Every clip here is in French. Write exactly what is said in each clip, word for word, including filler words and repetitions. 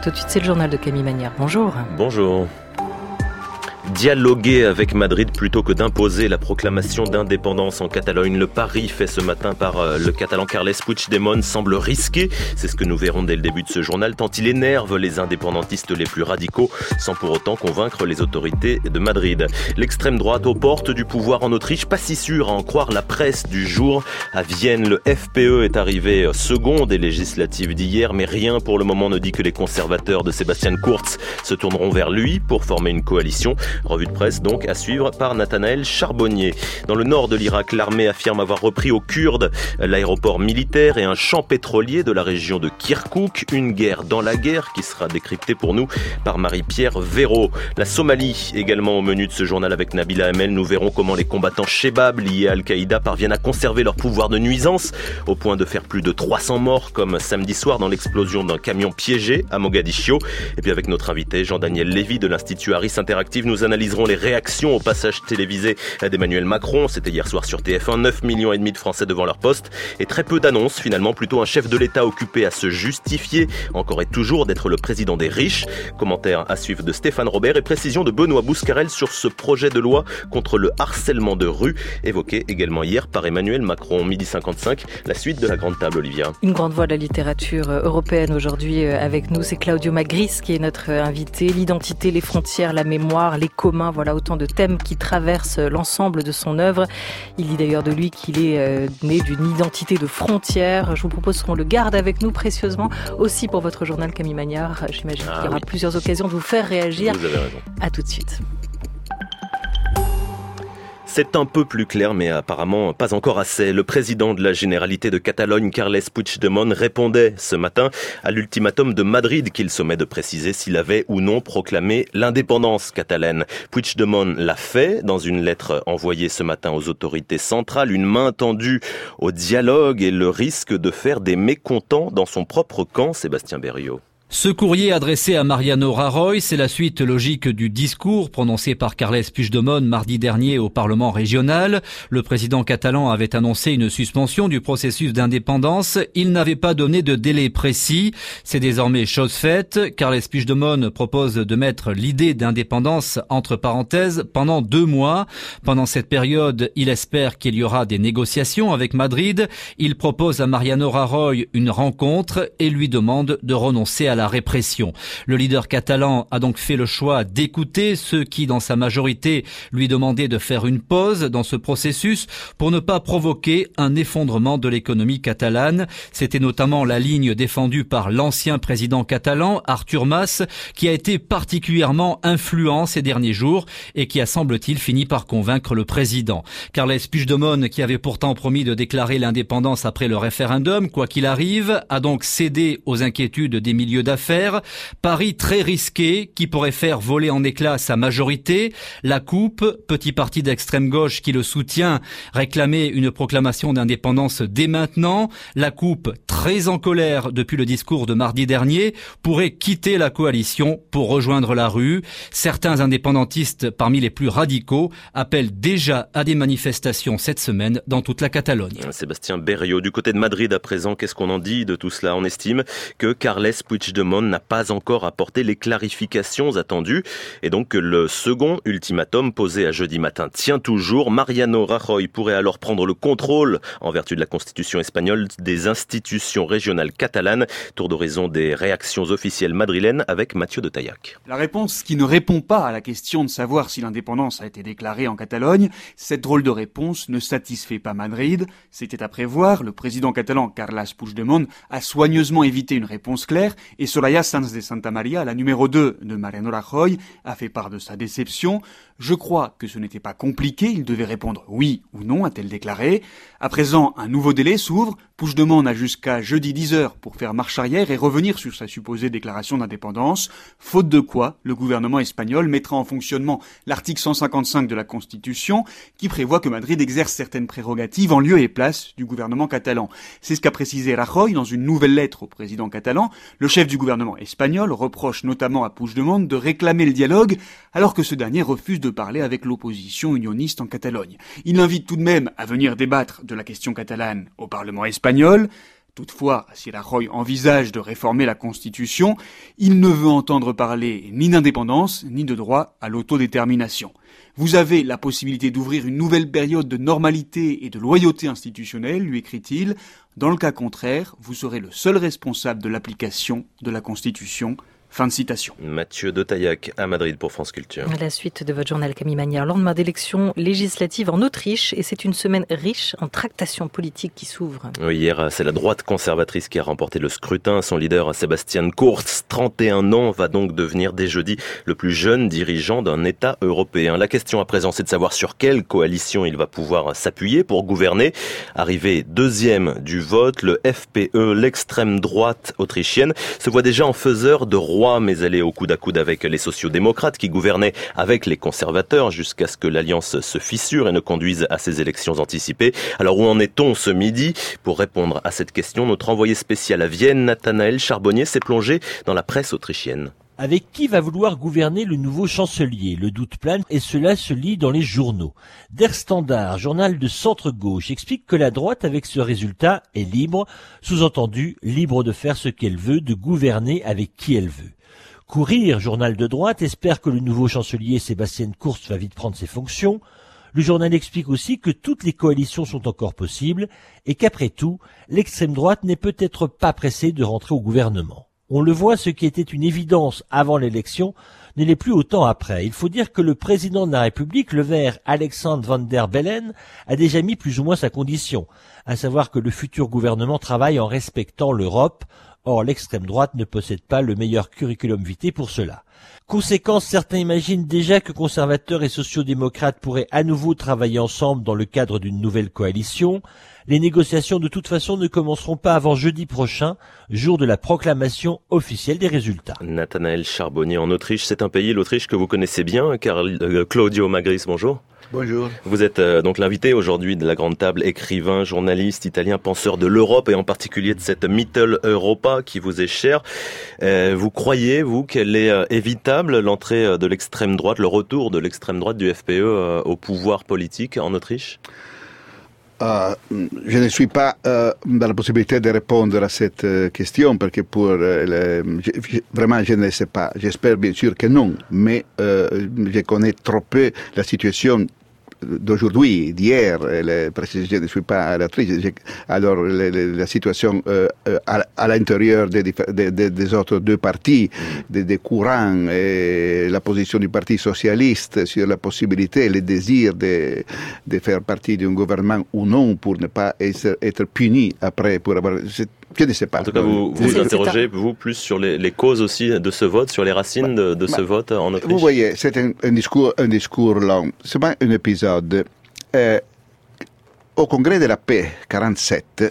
Tout de suite, c'est le journal de Camille Magnard. Bonjour. Bonjour. Dialoguer avec Madrid plutôt que d'imposer la proclamation d'indépendance en Catalogne. Le pari fait ce matin par le catalan Carles Puigdemont semble risqué. C'est ce que nous verrons dès le début de ce journal, tant il énerve les indépendantistes les plus radicaux, sans pour autant convaincre les autorités de Madrid. L'extrême droite aux portes du pouvoir en Autriche, pas si sûr à en croire la presse du jour. À Vienne, le F P E est arrivé second des législatives d'hier, mais rien pour le moment ne dit que les conservateurs de Sebastian Kurz se tourneront vers lui pour former une coalition. Revue de presse donc à suivre par Nathanaël Charbonnier. Dans le nord de l'Irak, l'armée affirme avoir repris aux Kurdes l'aéroport militaire et un champ pétrolier de la région de Kirkouk. Une guerre dans la guerre qui sera décryptée pour nous par Marie-Pierre Véraud. La Somalie également au menu de ce journal avec Nabila Hamel. Nous verrons comment les combattants Shebab liés à Al-Qaïda parviennent à conserver leur pouvoir de nuisance au point de faire plus de trois cents morts comme samedi soir dans l'explosion d'un camion piégé à Mogadiscio. Et puis avec notre invité Jean-Daniel Lévy de l'Institut Harris Interactive, nous analyserons les réactions au passage télévisé d'Emmanuel Macron. C'était hier soir sur T F un, neuf millions et demi de Français devant leur poste et très peu d'annonces finalement, plutôt un chef de l'État occupé à se justifier encore et toujours d'être le président des riches. Commentaire à suivre de Stéphane Robert et précision de Benoît Bouscarel sur ce projet de loi contre le harcèlement de rue évoqué également hier par Emmanuel Macron. Midi cinquante-cinq, la suite de la grande table, Olivia. Une grande voix de la littérature européenne aujourd'hui avec nous, c'est Claudio Magris qui est notre invité. L'identité, les frontières, la mémoire, les communs, voilà autant de thèmes qui traversent l'ensemble de son œuvre. Il dit d'ailleurs de lui qu'il est euh, né d'une identité de frontières. Je vous propose qu'on le garde avec nous précieusement aussi pour votre journal Camille Magnard. J'imagine ah, qu'il y aura oui. plusieurs occasions de vous faire réagir. Vous avez raison. À tout de suite. C'est un peu plus clair, mais apparemment pas encore assez. Le président de la Généralité de Catalogne, Carles Puigdemont, répondait ce matin à l'ultimatum de Madrid qu'il sommet de préciser s'il avait ou non proclamé l'indépendance catalane. Puigdemont l'a fait dans une lettre envoyée ce matin aux autorités centrales, une main tendue au dialogue et le risque de faire des mécontents dans son propre camp, Sébastien Berriot. Ce courrier adressé à Mariano Rajoy, c'est la suite logique du discours prononcé par Carles Puigdemont mardi dernier au Parlement régional. Le président catalan avait annoncé une suspension du processus d'indépendance. Il n'avait pas donné de délai précis. C'est désormais chose faite. Carles Puigdemont propose de mettre l'idée d'indépendance entre parenthèses pendant deux mois. Pendant cette période, il espère qu'il y aura des négociations avec Madrid. Il propose à Mariano Rajoy une rencontre et lui demande de renoncer à la répression. Le leader catalan a donc fait le choix d'écouter ceux qui, dans sa majorité, lui demandaient de faire une pause dans ce processus pour ne pas provoquer un effondrement de l'économie catalane. C'était notamment la ligne défendue par l'ancien président catalan, Artur Mas, qui a été particulièrement influent ces derniers jours et qui a, semble-t-il, fini par convaincre le président. Carles Puigdemont, qui avait pourtant promis de déclarer l'indépendance après le référendum, quoi qu'il arrive, a donc cédé aux inquiétudes des milieux d'affaires. Pari très risqué qui pourrait faire voler en éclats sa majorité. La Coupe, petit parti d'extrême gauche qui le soutient, réclamait une proclamation d'indépendance dès maintenant. La Coupe, très en colère depuis le discours de mardi dernier, pourrait quitter la coalition pour rejoindre la rue. Certains indépendantistes, parmi les plus radicaux, appellent déjà à des manifestations cette semaine dans toute la Catalogne. Sébastien Berriot, du côté de Madrid à présent, qu'est-ce qu'on en dit de tout cela? On estime que Carles Puigdemont n'a pas encore apporté les clarifications attendues et donc que le second ultimatum posé à jeudi matin tient toujours. Mariano Rajoy pourrait alors prendre le contrôle en vertu de la constitution espagnole des institutions régionales catalanes. Tour d'horizon des réactions officielles madrilènes avec Mathieu de Taillac. La réponse qui ne répond pas à la question de savoir si l'indépendance a été déclarée en Catalogne, cette drôle de réponse ne satisfait pas Madrid. C'était à prévoir, le président catalan Carles Puigdemont a soigneusement évité une réponse claire et Soraya Sanz de Santa Maria, la numéro deux de Mariano Rajoy, a fait part de sa déception. Je crois que ce n'était pas compliqué, il devait répondre oui ou non, a-t-elle déclaré. À présent, un nouveau délai s'ouvre. Puigdemont a jusqu'à jeudi dix heures pour faire marche arrière et revenir sur sa supposée déclaration d'indépendance, faute de quoi le gouvernement espagnol mettra en fonctionnement l'article cent cinquante-cinq de la Constitution qui prévoit que Madrid exerce certaines prérogatives en lieu et place du gouvernement catalan. C'est ce qu'a précisé Rajoy dans une nouvelle lettre au président catalan. Le chef du gouvernement espagnol reproche notamment à Puigdemont de réclamer le dialogue alors que ce dernier refuse de parler avec l'opposition unioniste en Catalogne. Il l'invite tout de même à venir débattre de la question catalane au Parlement espagnol. Toutefois, si Rajoy envisage de réformer la Constitution, il ne veut entendre parler ni d'indépendance, ni de droit à l'autodétermination. Vous avez la possibilité d'ouvrir une nouvelle période de normalité et de loyauté institutionnelle, lui écrit-il. Dans le cas contraire, vous serez le seul responsable de l'application de la Constitution. Fin de citation. Mathieu de Taillac à Madrid pour France Culture. À la suite de votre journal, Camille Magnard, lendemain d'élections législatives en Autriche, et c'est une semaine riche en tractations politiques qui s'ouvre. Oui, hier, c'est la droite conservatrice qui a remporté le scrutin. Son leader, Sebastian Kurz, trente et un ans, va donc devenir dès jeudi le plus jeune dirigeant d'un État européen. La question à présent, c'est de savoir sur quelle coalition il va pouvoir s'appuyer pour gouverner. Arrivé deuxième du vote, le F P E, l'extrême droite autrichienne, se voit déjà en faiseur de roi, mais elle est au coude à coude avec les sociaux-démocrates qui gouvernaient avec les conservateurs jusqu'à ce que l'alliance se fissure et ne conduise à ces élections anticipées. Alors où en est-on ce midi? Pour répondre à cette question, notre envoyé spécial à Vienne, Nathanaël Charbonnier, s'est plongé dans la presse autrichienne. Avec qui va vouloir gouverner le nouveau chancelier? Le doute plane et cela se lit dans les journaux. Der Standard, journal de centre-gauche, explique que la droite, avec ce résultat, est libre, sous-entendu libre de faire ce qu'elle veut, de gouverner avec qui elle veut. Courir, journal de droite, espère que le nouveau chancelier Sebastian Kurz va vite prendre ses fonctions. Le journal explique aussi que toutes les coalitions sont encore possibles et qu'après tout, l'extrême droite n'est peut-être pas pressée de rentrer au gouvernement. On le voit, ce qui était une évidence avant l'élection ne l'est plus autant après. Il faut dire que le président de la République, le vert Alexander Van der Bellen, a déjà mis plus ou moins sa condition, à savoir que le futur gouvernement travaille en respectant l'Europe. Or, l'extrême droite ne possède pas le meilleur curriculum vitae pour cela. Conséquence, certains imaginent déjà que conservateurs et sociaux-démocrates pourraient à nouveau travailler ensemble dans le cadre d'une nouvelle coalition. Les négociations de toute façon ne commenceront pas avant jeudi prochain, jour de la proclamation officielle des résultats. Nathanaël Charbonnier en Autriche, c'est un pays, l'Autriche, que vous connaissez bien, car euh, Claudio Magris, bonjour. Bonjour. Vous êtes euh, donc l'invité aujourd'hui de la Grande Table, écrivain, journaliste italien, penseur de l'Europe et en particulier de cette Mitteleuropa qui vous est chère. Euh, vous croyez, vous, qu'elle est euh, évitable, l'entrée de l'extrême droite, le retour de l'extrême droite du F P E euh, au pouvoir politique en Autriche? Uh, je ne suis pas uh, dans la possibilité de répondre à cette uh, question parce que pour uh, le, je, je, vraiment je ne sais pas. J'espère bien sûr que non, mais uh, je connais trop peu la situation d'aujourd'hui, d'hier, le, parce que je ne suis pas à l'autriche. Alors le, le, la situation euh, à, à l'intérieur des, des, des, des autres deux partis, des, des courants, et la position du Parti socialiste sur la possibilité, le désir de, de faire partie d'un gouvernement ou non pour ne pas être, être puni après pour avoir... Je ne sais pas. En tout cas, vous vous, vous interrogez, vous, plus sur les, les causes aussi de ce vote, sur les racines de, de ce vote en Autriche. Vous voyez, c'est un, un, discours, un discours long. C'est pas un épisode. Euh, au Congrès de la paix, quarante-sept,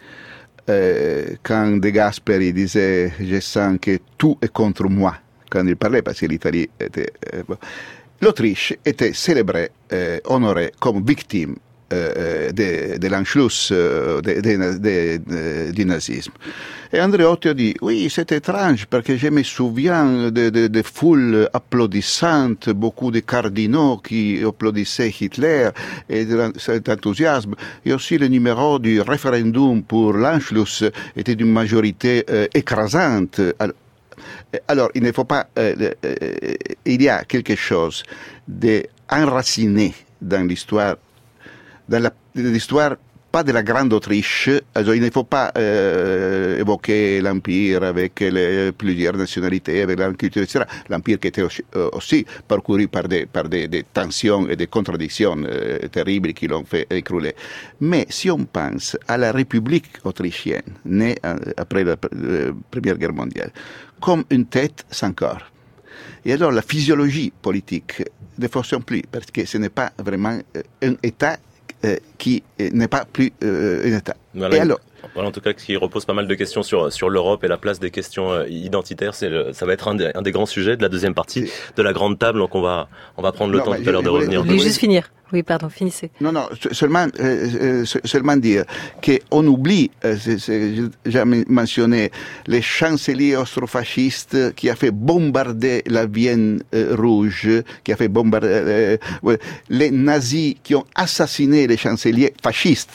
euh, quand De Gasperi disait « Je sens que tout est contre moi », quand il parlait, parce que l'Italie était... Euh, bon, l'Autriche était célébrée, euh, honorée comme victime Euh, de, de l'Anschluss euh, de, de, de, de, du nazisme. Et Andreotti a dit, oui, c'est étrange, parce que je me souviens de, de, de foules applaudissantes, beaucoup de cardinaux qui applaudissaient Hitler, et de cet enthousiasme. Et aussi le numéro du référendum pour l'Anschluss était d'une majorité euh, écrasante. Alors, il ne faut pas... Euh, euh, il y a quelque chose d'enraciné dans l'histoire dans la, l'histoire, pas de la Grande Autriche. Alors, il ne faut pas euh, évoquer l'Empire avec les, plusieurs nationalités, avec la culture, et cetera. L'Empire qui était aussi, euh, aussi parcouru par des, par des, des tensions et des contradictions euh, terribles qui l'ont fait écrouler. Mais si on pense à la République autrichienne, née euh, après la euh, Première Guerre mondiale, comme une tête sans corps, et alors la physiologie politique ne fonctionne plus, parce que ce n'est pas vraiment euh, un État Euh, qui euh, n'est pas plus euh, un État. Voilà, et alors, voilà, en tout cas, qui repose pas mal de questions sur sur l'Europe et la place des questions euh, identitaires. C'est le, ça va être un des, un des grands sujets de la deuxième partie de la Grande Table. Donc on va on va prendre le non, temps tout à l'heure de revenir. Je voulais juste finir. Oui, pardon, finissez. Non, non, seulement, euh, seulement dire qu'on oublie, euh, c'est, c'est, j'ai jamais mentionné, les chanceliers austro-fascistes qui a fait bombarder la Vienne euh, rouge, qui a fait bombarder, euh, ouais, les nazis qui ont assassiné les chanceliers fascistes.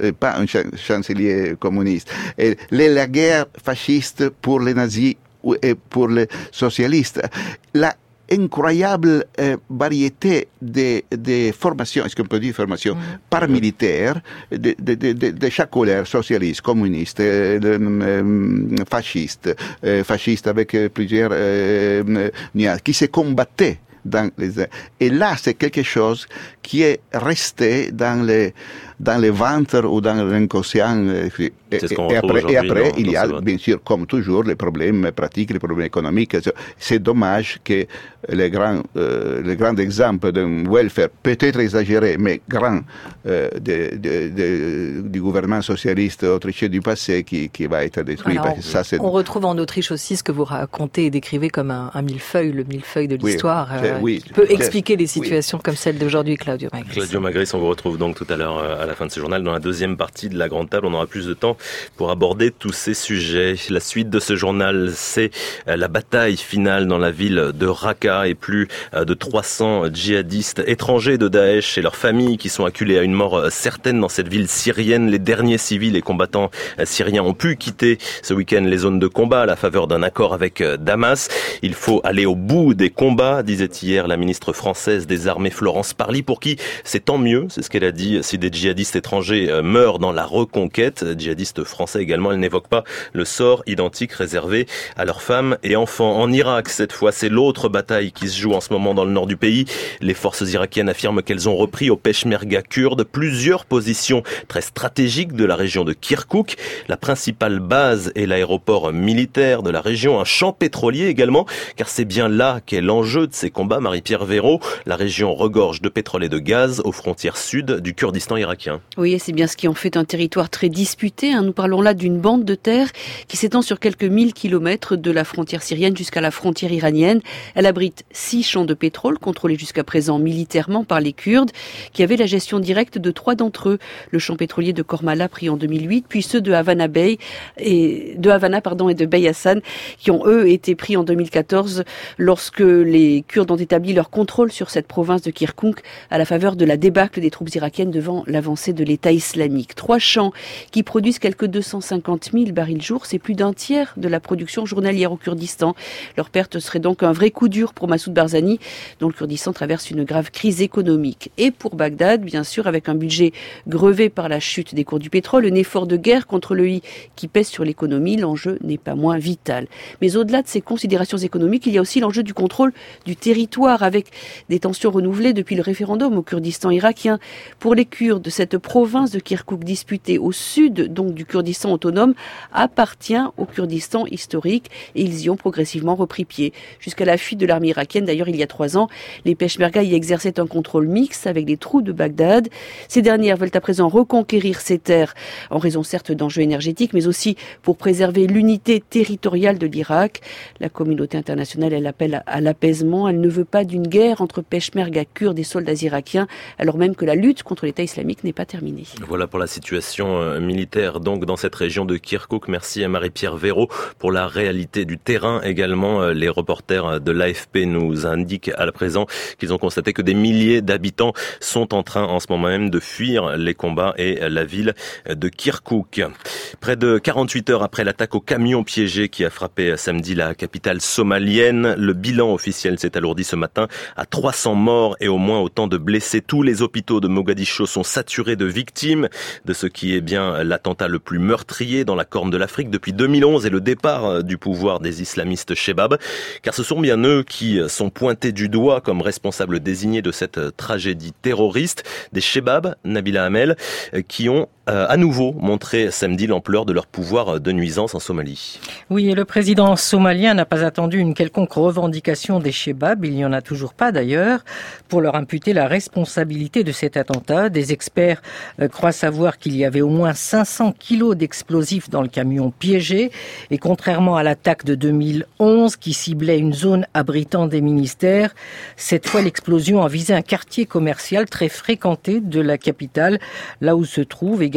pas un chancelier communiste. Et la guerre fasciste pour les nazis et pour les socialistes. La incroyable euh, variété de, de formations, est-ce qu'on peut dire formation, mmh. paramilitaires de, de, de, de, de chaque couleur, socialiste, communiste, euh, euh, fasciste, euh, fasciste avec euh, plusieurs euh, nuances, qui se combattaient dans les... Et là, c'est quelque chose qui est resté dans les, dans les ventres ou dans l'inconscient. Et, et après, et après il y a, bien sûr, comme toujours, les problèmes pratiques, les problèmes économiques. C'est dommage que les grands, euh, les grands exemples d'un welfare, peut-être exagéré, mais grand, euh, de, de, de, du gouvernement socialiste autrichien du passé qui, qui va être détruit. Alors, on, ça, c'est... on retrouve en Autriche aussi ce que vous racontez et décrivez comme un, un millefeuille, le millefeuille de l'histoire, oui, euh, oui, qui peut expliquer les situations oui. comme celle d'aujourd'hui, Claudio Magris. Claudio Magris, on vous retrouve donc tout à l'heure à la fin de ce journal. Dans la deuxième partie de la Grande Table, on aura plus de temps pour aborder tous ces sujets. La suite de ce journal, c'est la bataille finale dans la ville de Raqqa et plus de trois cents djihadistes étrangers de Daesh et leurs familles qui sont acculés à une mort certaine dans cette ville syrienne. Les derniers civils et combattants syriens ont pu quitter ce week-end les zones de combat à la faveur d'un accord avec Damas. Il faut aller au bout des combats, disait hier la ministre française des Armées Florence Parly, pour qui c'est tant mieux, c'est ce qu'elle a dit, si des djihadistes étrangers meurent dans la reconquête. Djihadistes français également, elle n'évoque pas le sort identique réservé à leurs femmes et enfants. En Irak, cette fois, c'est l'autre bataille qui se joue en ce moment dans le nord du pays. Les forces irakiennes affirment qu'elles ont repris aux Peshmerga kurdes plusieurs positions très stratégiques de la région de Kirkouk. La principale base est l'aéroport militaire de la région, un champ pétrolier également, car c'est bien là qu'est l'enjeu de ces combats. Marie-Pierre Véraud, la région regorge de pétrole et de gaz aux frontières sud du Kurdistan irakien. Oui, et c'est bien ce qui en fait un territoire très disputé. Hein. Nous parlons là d'une bande de terre qui s'étend sur quelques mille kilomètres de la frontière syrienne jusqu'à la frontière iranienne. Elle abrite six champs de pétrole contrôlés jusqu'à présent militairement par les Kurdes, qui avaient la gestion directe de trois d'entre eux. Le champ pétrolier de Kormala pris en deux mille huit, puis ceux de Havana Bay et de Havana pardon et de Bey Hassan, qui ont eux été pris en deux mille quatorze lorsque les Kurdes ont établi leur contrôle sur cette province de Kirkouk à la faveur de la débâcle des troupes irakiennes devant l'avancée de l'État islamique. Trois champs qui produisent quelques deux cent cinquante mille barils jour, c'est plus d'un tiers de la production journalière au Kurdistan. Leur perte serait donc un vrai coup dur pour Massoud Barzani, dont le Kurdistan traverse une grave crise économique. Et pour Bagdad, bien sûr, avec un budget grevé par la chute des cours du pétrole, un effort de guerre contre le I qui pèse sur l'économie, l'enjeu n'est pas moins vital. Mais au-delà de ces considérations économiques, il y a aussi l'enjeu du contrôle du territoire, avec des tensions renouvelées depuis le référendum au Kurdistan irakien. Pour les Kurdes, cette province de Kirkouk disputée au sud donc du Kurdistan autonome appartient au Kurdistan historique et ils y ont progressivement repris pied. Jusqu'à la fuite de l'armée irakienne, d'ailleurs il y a trois ans, les Peshmerga y exerçaient un contrôle mixte avec les troupes de Bagdad. Ces dernières veulent à présent reconquérir ces terres en raison certes d'enjeux énergétiques, mais aussi pour préserver l'unité territoriale de l'Irak. La communauté internationale, elle appelle à l'apaisement. Elle ne veut pas d'une guerre entre Peshmerga kurdes et soldats irakiens, alors même que la lutte contre l'État islamique n'est pas terminée. Voilà pour la situation militaire donc dans cette région de Kirkouk. Merci à Marie-Pierre Véraud pour la réalité du terrain également. Les reporters de l'A F P nous indiquent à présent qu'ils ont constaté que des milliers d'habitants sont en train en ce moment même de fuir les combats et la ville de Kirkouk. Près de quarante-huit heures après l'attaque au camion piégé qui a frappé samedi la capitale somalienne, le bilan officiel s'est alourdi ce matin à trois cents morts et au moins autant de blessés. Tous les hôpitaux de Mogadiscio sont saturés de victimes de ce qui est bien l'attentat le plus meurtrier dans la Corne de l'Afrique depuis deux mille onze et le départ du pouvoir des islamistes Chebab. Car ce sont bien eux qui sont pointés du doigt comme responsables désignés de cette tragédie terroriste. Des Chebab, Nabila Hamel, qui ont euh, à nouveau montré samedi l'ampleur de leur pouvoir de nuisance en Somalie. Oui, et le président somalien n'a pas attendu une quelconque revendication des Chebab, il n'y en a toujours pas d'ailleurs, pour leur imputer la responsabilité de cet attentat. Des experts euh, croient savoir qu'il y avait au moins cinq cents kilos d'explosifs dans le camion piégé, et contrairement à l'attaque de deux mille onze qui ciblait une zone abritant des ministères, cette fois l'explosion a visé un quartier commercial très fréquenté de la capitale, là où se trouve également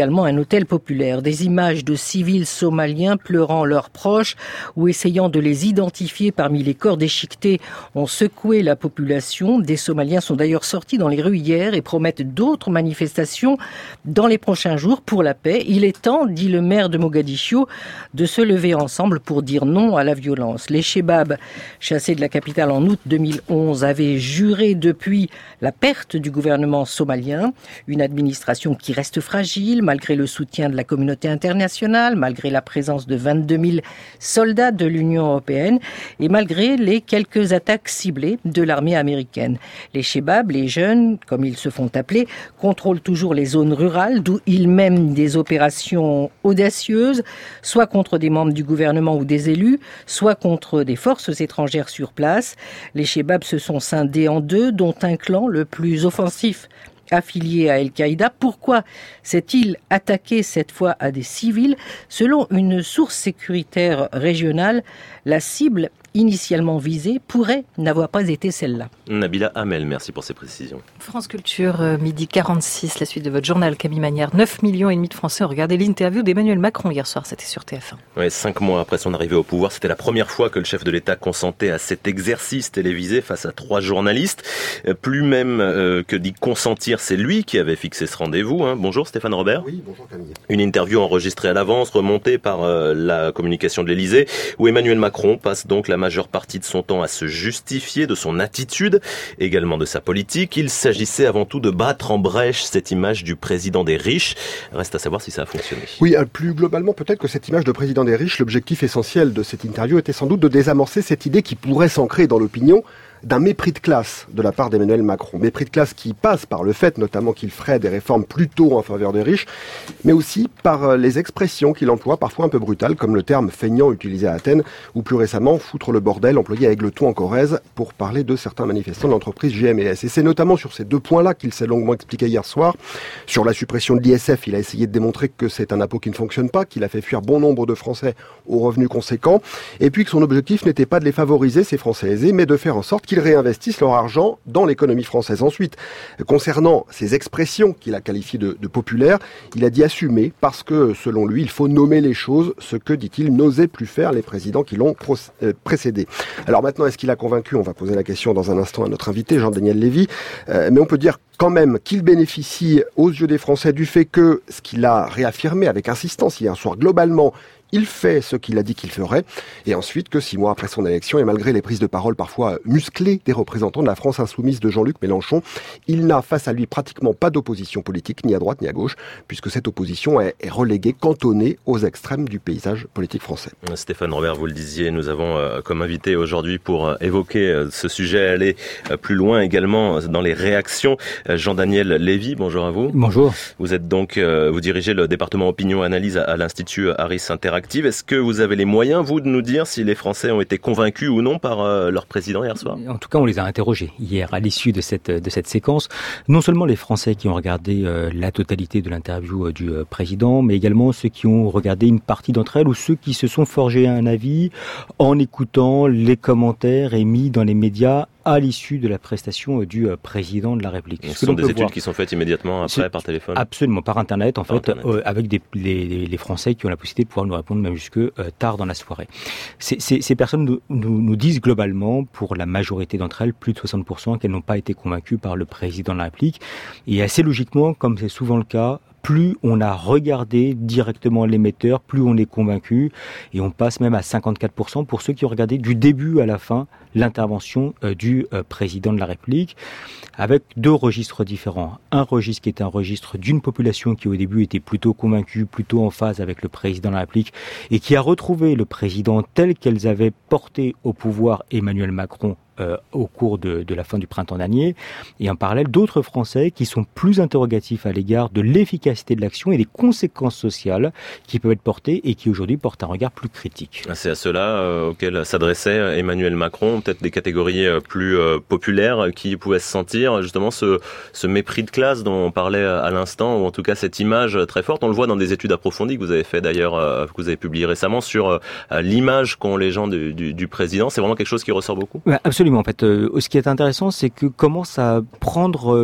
également un hôtel populaire. Des images de civils somaliens pleurant leurs proches ou essayant de les identifier parmi les corps déchiquetés ont secoué la population. Des Somaliens sont d'ailleurs sortis dans les rues hier et promettent d'autres manifestations dans les prochains jours pour la paix. Il est temps, dit le maire de Mogadiscio, de se lever ensemble pour dire non à la violence. Les Chebabs, chassés de la capitale en août deux mille onze, avaient juré depuis la perte du gouvernement somalien. Une administration qui reste fragile malgré le soutien de la communauté internationale, malgré la présence de vingt-deux mille soldats de l'Union européenne et malgré les quelques attaques ciblées de l'armée américaine. Les Chebabs, les jeunes, comme ils se font appeler, contrôlent toujours les zones rurales, d'où ils mènent des opérations audacieuses, soit contre des membres du gouvernement ou des élus, soit contre des forces étrangères sur place. Les Chebabs se sont scindés en deux, dont un clan, le plus offensif, affilié à Al-Qaïda. Pourquoi s'est-il attaqué cette fois à des civils ? Selon une source sécuritaire régionale, la cible initialement visée pourrait n'avoir pas été celle-là. Nabila Hamel, merci pour ces précisions. France Culture, euh, midi quarante-six, la suite de votre journal, Camille Magnard. neuf millions et demi de Français ont regardé l'interview d'Emmanuel Macron hier soir, c'était sur T F un. Ouais, cinq mois après son arrivée au pouvoir, c'était la première fois que le chef de l'État consentait à cet exercice télévisé face à trois journalistes. Euh, plus même euh, que d'y consentir, c'est lui qui avait fixé ce rendez-vous. Hein. Bonjour Stéphane Robert. Oui, bonjour Camille. Une interview enregistrée à l'avance, remontée par euh, la communication de l'Élysée, où Emmanuel Macron passe donc la majeure partie de son temps à se justifier de son attitude, également de sa politique. Il s'agissait avant tout de battre en brèche cette image du président des riches. Reste à savoir si ça a fonctionné. Oui, plus globalement, peut-être que cette image de président des riches, l'objectif essentiel de cette interview était sans doute de désamorcer cette idée qui pourrait s'ancrer dans l'opinion d'un mépris de classe de la part d'Emmanuel Macron. Mépris de classe qui passe par le fait notamment qu'il ferait des réformes plutôt en faveur des riches, mais aussi par les expressions qu'il emploie, parfois un peu brutales, comme le terme feignant utilisé à Athènes, ou plus récemment foutre le bordel employé à Égletons en Corrèze pour parler de certains manifestants de l'entreprise G M S. Et c'est notamment sur ces deux points-là qu'il s'est longuement expliqué hier soir. Sur la suppression de l'I S F, il a essayé de démontrer que c'est un impôt qui ne fonctionne pas, qu'il a fait fuir bon nombre de Français aux revenus conséquents, et puis que son objectif n'était pas de les favoriser, ces Français aisés, mais de faire en sorte qu'ils réinvestissent leur argent dans l'économie française. Ensuite, concernant ces expressions qu'il a qualifiées de, de populaires, il a dit assumer parce que, selon lui, il faut nommer les choses, ce que, dit-il, n'osaient plus faire les présidents qui l'ont pro- euh, précédé. Alors maintenant, est-ce qu'il a convaincu ? On va poser la question dans un instant à notre invité, Jean-Daniel Lévy, euh, mais on peut dire quand même qu'il bénéficie aux yeux des Français du fait que, ce qu'il a réaffirmé avec insistance hier soir, globalement, il fait ce qu'il a dit qu'il ferait, et ensuite que six mois après son élection, et malgré les prises de parole parfois musclées des représentants de la France insoumise de Jean-Luc Mélenchon, il n'a face à lui pratiquement pas d'opposition politique, ni à droite ni à gauche, puisque cette opposition est, est reléguée, cantonnée aux extrêmes du paysage politique français. Stéphane Robert, vous le disiez, nous avons euh, comme invité aujourd'hui pour euh, évoquer euh, ce sujet, aller euh, plus loin également dans les réactions, euh, Jean-Daniel Lévy, bonjour à vous. Bonjour. Vous êtes donc, euh, vous dirigez le département opinion analyse à, à l'Institut Harris Interactive. Est-ce que vous avez les moyens, vous, de nous dire si les Français ont été convaincus ou non par euh, leur président hier soir ? En tout cas, on les a interrogés hier à l'issue de cette de cette séquence. Non seulement les Français qui ont regardé euh, la totalité de l'interview euh, du euh, président, mais également ceux qui ont regardé une partie d'entre elles ou ceux qui se sont forgés un avis en écoutant les commentaires émis dans les médias à l'issue de la prestation du président de la République. Ce, Ce sont des études voir. qui sont faites immédiatement après, C'est par téléphone ? Absolument, par Internet, en par fait, Internet. Euh, avec des, les, les Français qui ont la possibilité de pouvoir nous répondre même jusque euh, tard dans la soirée. C'est, c'est, ces personnes nous, nous, nous disent globalement, pour la majorité d'entre elles, plus de soixante pour cent, qu'elles n'ont pas été convaincues par le président de la République. Et assez logiquement, comme c'est souvent le cas, plus on a regardé directement l'émetteur, plus on est convaincu, et on passe même à cinquante-quatre pour cent pour ceux qui ont regardé du début à la fin l'intervention euh, du euh, président de la République, avec deux registres différents. Un registre qui est un registre d'une population qui au début était plutôt convaincue, plutôt en phase avec le président de la République, et qui a retrouvé le président tel qu'elles avaient porté au pouvoir Emmanuel Macron Euh, au cours de, de la fin du printemps dernier, et en parallèle d'autres Français qui sont plus interrogatifs à l'égard de l'efficacité de l'action et des conséquences sociales qui peuvent être portées et qui aujourd'hui portent un regard plus critique. C'est à cela euh, auxquels s'adressait Emmanuel Macron, peut-être des catégories euh, plus euh, populaires qui pouvaient se sentir justement ce, ce mépris de classe dont on parlait à l'instant, ou en tout cas cette image très forte. On le voit dans des études approfondies que vous avez fait d'ailleurs, euh, que vous avez publiées récemment sur euh, l'image qu'ont les gens du, du, du président. C'est vraiment quelque chose qui ressort beaucoup ? Ouais, absolument. En fait, euh, ce qui est intéressant, c'est que commence à prendre euh,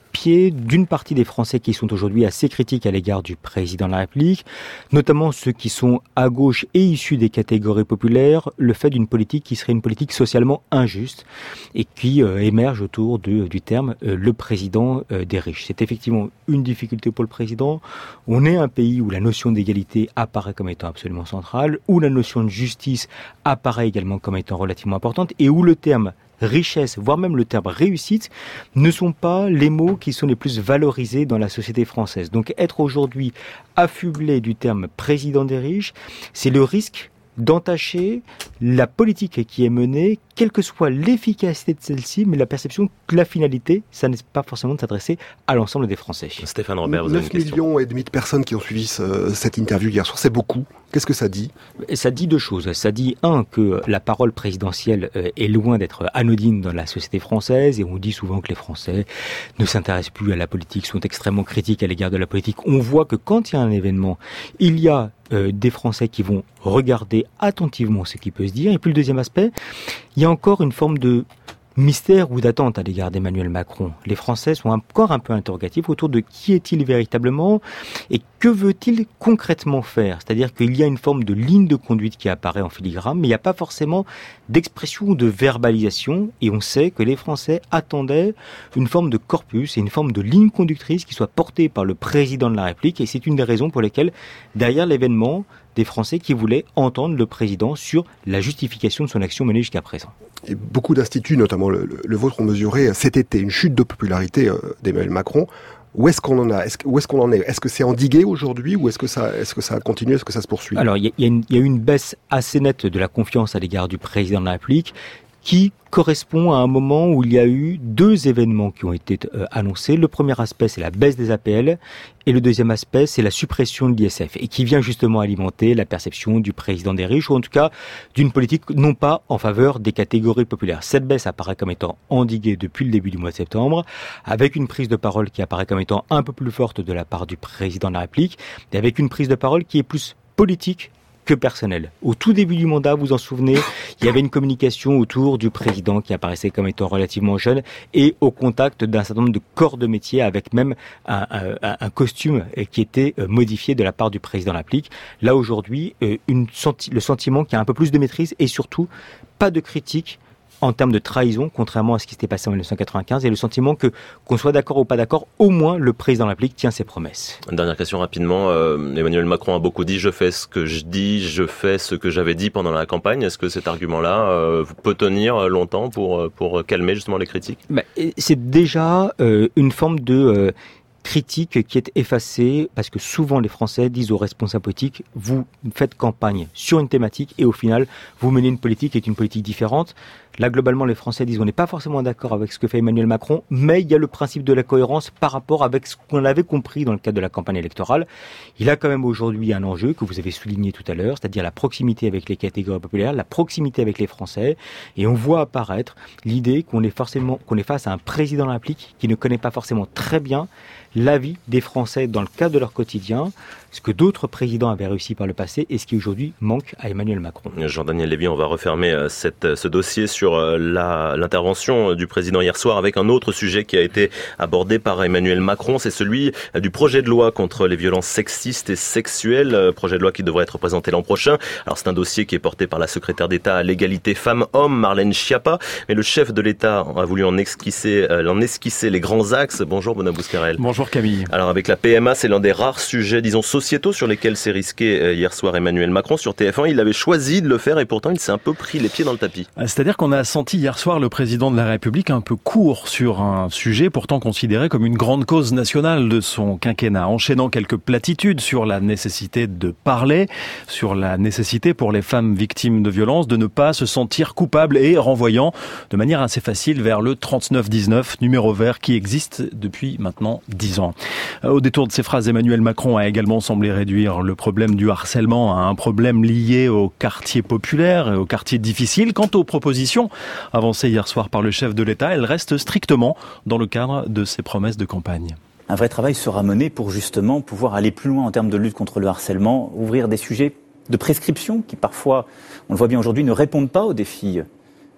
pied d'une partie des Français qui sont aujourd'hui assez critiques à l'égard du président de la République, notamment ceux qui sont à gauche et issus des catégories populaires, le fait d'une politique qui serait une politique socialement injuste et qui euh, émerge autour de, du terme euh, le président euh, des riches. C'est effectivement une difficulté pour le président. On est un pays où la notion d'égalité apparaît comme étant absolument centrale, où la notion de justice apparaît également comme étant relativement importante et où le terme richesse, voire même le terme réussite, ne sont pas les mots qui sont les plus valorisés dans la société française. Donc être aujourd'hui affublé du terme président des riches, c'est le risque d'entacher la politique qui est menée, quelle que soit l'efficacité de celle-ci, mais la perception que la finalité, ça n'est pas forcément de s'adresser à l'ensemble des Français. Stéphane Robert, vous avez une question. neuf millions et demi de personnes qui ont suivi ce, cette interview hier soir, c'est beaucoup. Qu'est-ce que ça dit ? Ça dit deux choses. Ça dit, un, que la parole présidentielle est loin d'être anodine dans la société française, et on dit souvent que les Français ne s'intéressent plus à la politique, sont extrêmement critiques à l'égard de la politique. On voit que quand il y a un événement, il y a euh, des Français qui vont regarder attentivement ce qui peut se dire. Et puis le deuxième aspect, il y a encore une forme de mystère ou d'attente à l'égard d'Emmanuel Macron. Les Français sont encore un peu interrogatifs autour de qui est-il véritablement et que veut-il concrètement faire. C'est-à-dire qu'il y a une forme de ligne de conduite qui apparaît en filigrane, mais il n'y a pas forcément d'expression ou de verbalisation, et on sait que les Français attendaient une forme de corpus et une forme de ligne conductrice qui soit portée par le président de la République, et c'est une des raisons pour lesquelles, derrière l'événement, des Français qui voulaient entendre le président sur la justification de son action menée jusqu'à présent. Et beaucoup d'instituts, notamment le, le, le vôtre, ont mesuré cet été une chute de popularité euh, d'Emmanuel Macron. Où est-ce qu'on en a est-ce, Où est-ce qu'on en est Est-ce que c'est endigué aujourd'hui ou est-ce que ça, est-ce que ça continue Est-ce que ça se poursuit ? Alors, il y, y, y a eu une baisse assez nette de la confiance à l'égard du président de la République, qui correspond à un moment où il y a eu deux événements qui ont été euh, annoncés. Le premier aspect, c'est la baisse des A P L, et le deuxième aspect, c'est la suppression de l'I S F, et qui vient justement alimenter la perception du président des riches, ou en tout cas d'une politique non pas en faveur des catégories populaires. Cette baisse apparaît comme étant endiguée depuis le début du mois de septembre, avec une prise de parole qui apparaît comme étant un peu plus forte de la part du président de la République, et avec une prise de parole qui est plus politique que personnel. Au tout début du mandat, vous vous en souvenez, il y avait une communication autour du président qui apparaissait comme étant relativement jeune et au contact d'un certain nombre de corps de métier avec même un, un, un costume qui était modifié de la part du président de la République. Là, aujourd'hui, une senti- le sentiment qu'il y a un peu plus de maîtrise et surtout pas de critique en termes de trahison, contrairement à ce qui s'était passé en dix-neuf cent quatre-vingt-quinze, et le sentiment que, qu'on soit d'accord ou pas d'accord, au moins le président de la République tient ses promesses. Une dernière question rapidement. Euh, Emmanuel Macron a beaucoup dit « je fais ce que je dis, je fais ce que j'avais dit pendant la campagne ». Est-ce que cet argument-là euh, peut tenir longtemps pour, pour calmer justement les critiques ? Ben, c'est déjà euh, une forme de... Euh, critique qui est effacée parce que souvent les Français disent aux responsables politiques vous faites campagne sur une thématique et au final vous menez une politique qui est une politique différente. Là, globalement, les Français disent on n'est pas forcément d'accord avec ce que fait Emmanuel Macron, mais il y a le principe de la cohérence par rapport avec ce qu'on avait compris dans le cadre de la campagne électorale. Il a quand même aujourd'hui un enjeu que vous avez souligné tout à l'heure, c'est-à-dire la proximité avec les catégories populaires, la proximité avec les Français, et on voit apparaître l'idée qu'on est forcément, qu'on est face à un président de la République qui ne connaît pas forcément très bien la vie des Français dans le cadre de leur quotidien, ce que d'autres présidents avaient réussi par le passé et ce qui aujourd'hui manque à Emmanuel Macron. Jean-Daniel Lévy, on va refermer cette, ce dossier sur la, l'intervention du président hier soir avec un autre sujet qui a été abordé par Emmanuel Macron, c'est celui du projet de loi contre les violences sexistes et sexuelles, projet de loi qui devrait être présenté l'an prochain. Alors c'est un dossier qui est porté par la secrétaire d'État à l'égalité femmes-hommes, Marlène Schiappa, mais le chef de l'État a voulu en esquisser, en esquisser les grands axes. Bonjour Benoît Bouscarel. Bonjour Camille. Alors avec la P M A, c'est l'un des rares sujets, disons, sociétaux sur lesquels s'est risqué hier soir Emmanuel Macron sur T F un. Il avait choisi de le faire et pourtant il s'est un peu pris les pieds dans le tapis. C'est-à-dire qu'on a senti hier soir le président de la République un peu court sur un sujet pourtant considéré comme une grande cause nationale de son quinquennat, enchaînant quelques platitudes sur la nécessité de parler, sur la nécessité pour les femmes victimes de violences de ne pas se sentir coupables et renvoyant de manière assez facile vers le trente-neuf dix-neuf, numéro vert qui existe depuis maintenant dix ans. Au détour de ces phrases, Emmanuel Macron a également semblé réduire le problème du harcèlement à un problème lié aux quartiers populaires et aux quartiers difficiles. Quant aux propositions avancées hier soir par le chef de l'État, elles restent strictement dans le cadre de ses promesses de campagne. Un vrai travail sera mené pour justement pouvoir aller plus loin en termes de lutte contre le harcèlement, ouvrir des sujets de prescription qui parfois, on le voit bien aujourd'hui, ne répondent pas aux défis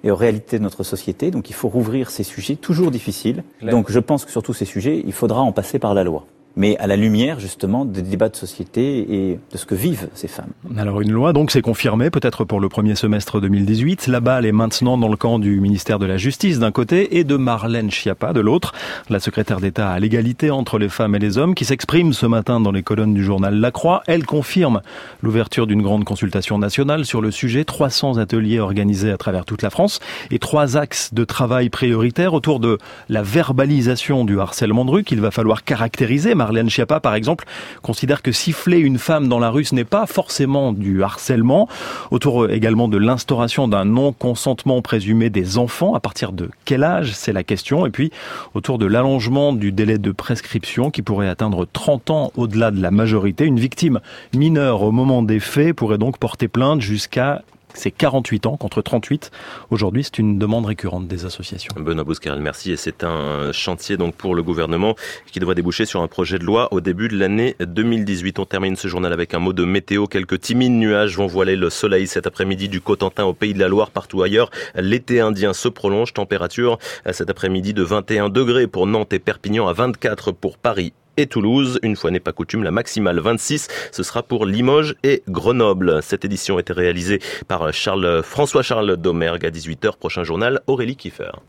et aux réalités de notre société. Donc il faut rouvrir ces sujets toujours difficiles. Donc je pense que sur tous ces sujets, il faudra en passer par la loi. Mais à la lumière, justement, des débats de société et de ce que vivent ces femmes. Alors une loi, donc, c'est confirmé, peut-être pour le premier semestre deux mille dix-huit. La balle est maintenant dans le camp du ministère de la Justice, d'un côté, et de Marlène Schiappa, de l'autre. La secrétaire d'État à l'égalité entre les femmes et les hommes, qui s'exprime ce matin dans les colonnes du journal La Croix. Elle confirme l'ouverture d'une grande consultation nationale sur le sujet. trois cents ateliers organisés à travers toute la France et trois axes de travail prioritaires autour de la verbalisation du harcèlement de rue qu'il va falloir caractériser. Marlène Schiappa, par exemple, considère que siffler une femme dans la rue, ce n'est pas forcément du harcèlement. Autour également de l'instauration d'un non-consentement présumé des enfants. À partir de quel âge, c'est la question. Et puis, autour de l'allongement du délai de prescription qui pourrait atteindre trente ans au-delà de la majorité. Une victime mineure au moment des faits pourrait donc porter plainte jusqu'à c'est quarante-huit ans contre trente-huit. Aujourd'hui, c'est une demande récurrente des associations. Benoît Bouscarel, merci. Et c'est un chantier donc pour le gouvernement qui devrait déboucher sur un projet de loi au début de l'année deux mille dix-huit. On termine ce journal avec un mot de météo. Quelques timides nuages vont voiler le soleil cet après-midi du Cotentin au Pays de la Loire. Partout ailleurs, l'été indien se prolonge. Température cet après-midi de vingt et un degrés pour Nantes et Perpignan, à vingt-quatre pour Paris et Toulouse. Une fois n'est pas coutume, la maximale vingt-six, ce sera pour Limoges et Grenoble. Cette édition a été réalisée par Charles, François-Charles Domergue à dix-huit heures. Prochain journal, Aurélie Kiefer.